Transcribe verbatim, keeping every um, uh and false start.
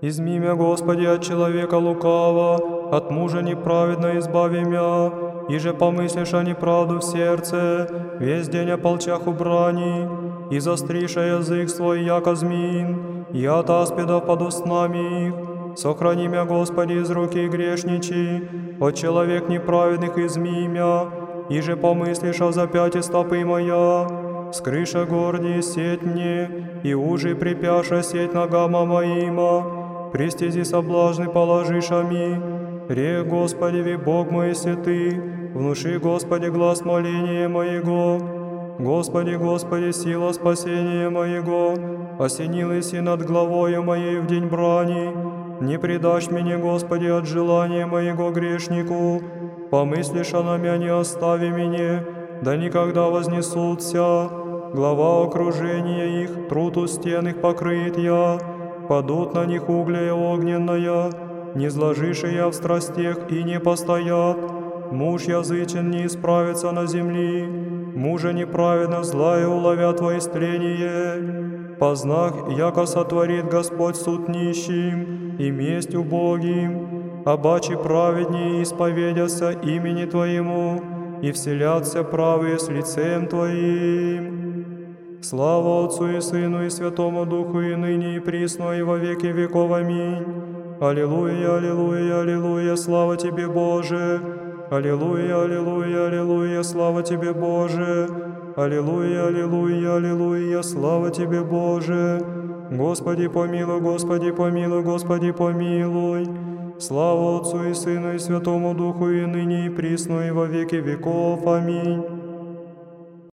Изми мя, Господи, от человека лукава, от мужа неправедно избави мя, иже помыслишь о неправду в сердце, весь день о полчах убрани, и застриша язык свой, яко змеин, и от аспидов под устнами их. Сохрани мя, Господи, из руки грешничи, от человек неправедных изми мя, иже помыслишь о запяти стопы моя. Скрыша гордей сеть мне, и ужи припяша сеть ногама моима. Пристези соблазны положишь ами. Ре, Господи, ви Бог мой, если Ты, внуши, Господи, глаз моления моего. Господи, Господи, сила спасения моего, осенилась и над главою моей в день брани. Не предашь меня, Господи, от желания моего грешнику. Помыслишь о мя, не остави меня, да никогда вознесутся. Глава окружения их, труд у стен их покрыт я. Падут на них угля огненная, не сложишь я в страстях и не постоят. Муж язычен не исправится на земли, мужа неправедно злая уловят во истрение. Познах, яко сотворит Господь суд нищим и месть убогим, обаче праведнее исповедятся имени Твоему, и вселятся правые с лицем Твоим. Слава Отцу и Сыну и Святому Духу, и ныне и присно, и во веки веков. Аминь. Аллилуйя, аллилуйя, аллилуйя, слава Тебе, Боже! Аллилуйя, аллилуйя, аллилуйя, слава Тебе, Боже! Аллилуйя, аллилуйя, аллилуйя, слава Тебе, Боже! Господи помилуй, Господи помилуй, Господи помилуй! Слава Отцу и Сыну и Святому Духу, и ныне и присно, и во веки веков. Аминь.